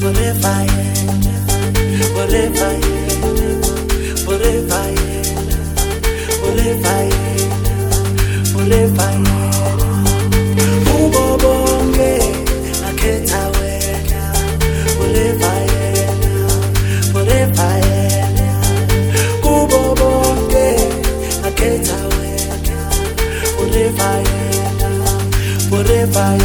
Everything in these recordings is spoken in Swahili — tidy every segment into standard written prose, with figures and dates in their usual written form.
forever, forever, forever, forever, forever. Kubo bonke akhetha wena, forever, forever. Kubo bonke akhetha wena, forever, forever.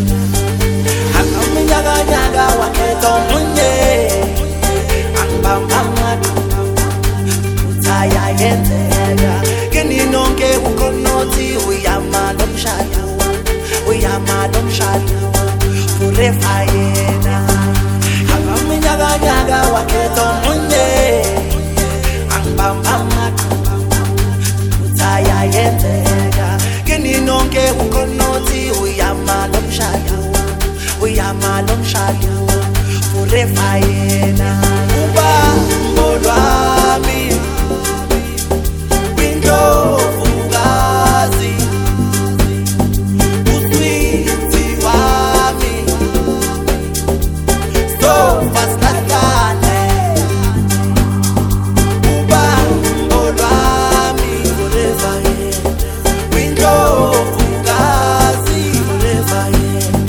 Minyaka nyaka wakhetha omunye angibamba uthaya yenzeka kini nonke ukonothi uyama lomshado forever yena minyaka nyaka wakhetha omunye angibamba uthaya yenzeka kini nonke ukonothi uyama lomshado forever yena uba molwami windlovukazi usweetie wami so fasikane uba molwami forever yena windlovukazi forever yena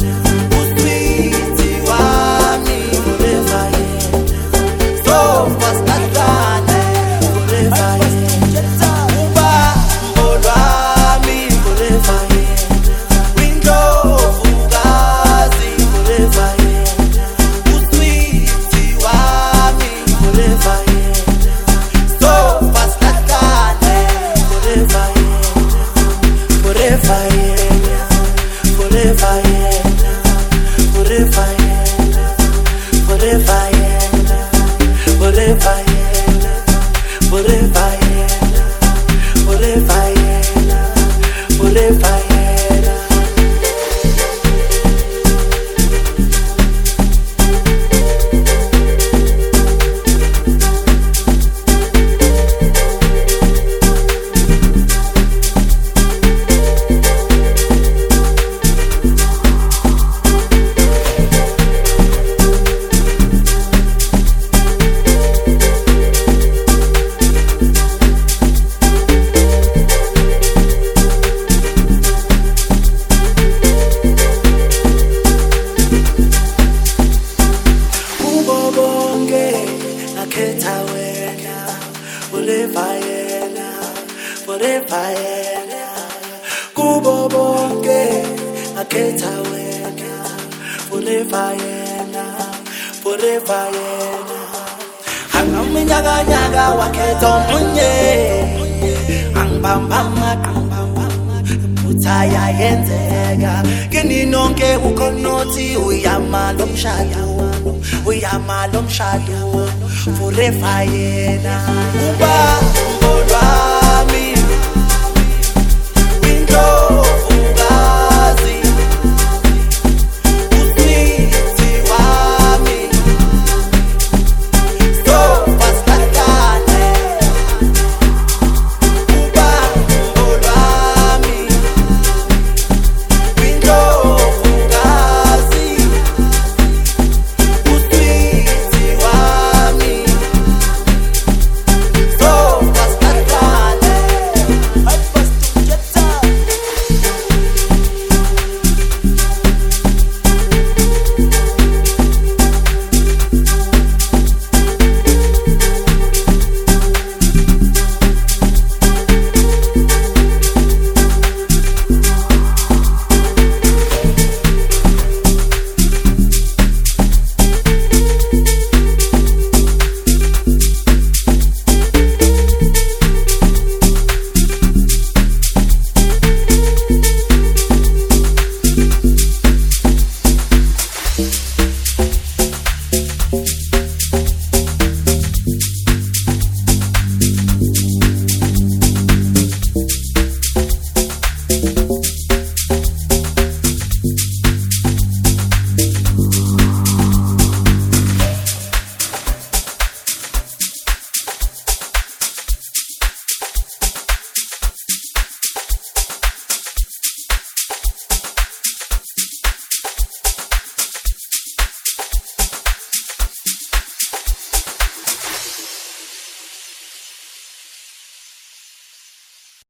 Kubo bonke akhetha wena, forever yena, forever yena. Minyaka nyaka wakhetha omunye angibamba uthaya yenzeka kini nonke ukonothi uyama lomshado forever yena uba molwami window